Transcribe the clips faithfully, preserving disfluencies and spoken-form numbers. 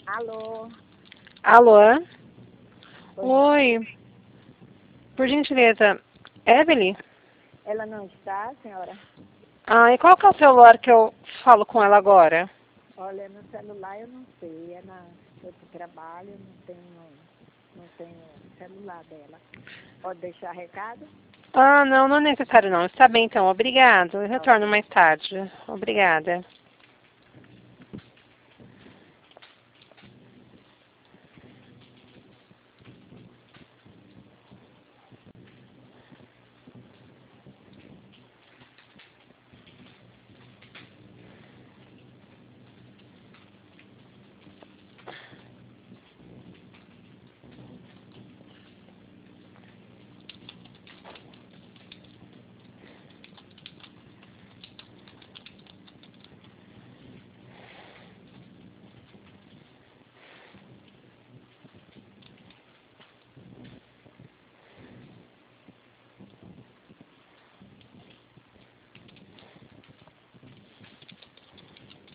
Alô? Alô? Oi. Oi. Por gentileza, Evelyn? Ela não está, senhora? Ah, e qual que é o celular que eu falo com ela agora? Olha, no celular eu não sei. É na, eu trabalho, não tenho, não tenho celular dela. Pode deixar recado? Ah, não, não é necessário não. Está bem então, obrigado. Eu retorno Ok. mais tarde. Obrigada.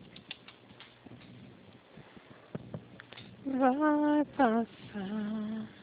Vai passar.